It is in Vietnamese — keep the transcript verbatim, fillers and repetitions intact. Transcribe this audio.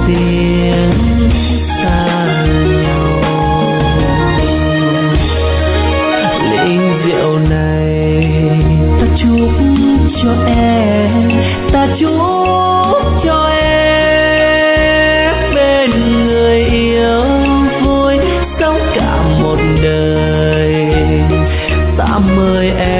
tiếng xa nhau. Ly rượu này ta chúc cho em, ta chúc cho em bên người yêu vui sống cả một đời. Ta mời em